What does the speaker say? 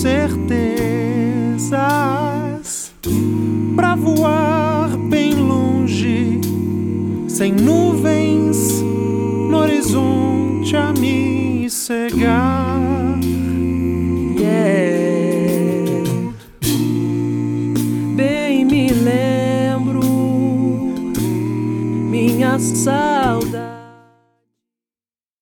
certezas pra voar bem longe, sem nuvens no horizonte a me cegar. Yeah. Bem me lembro minha saudade.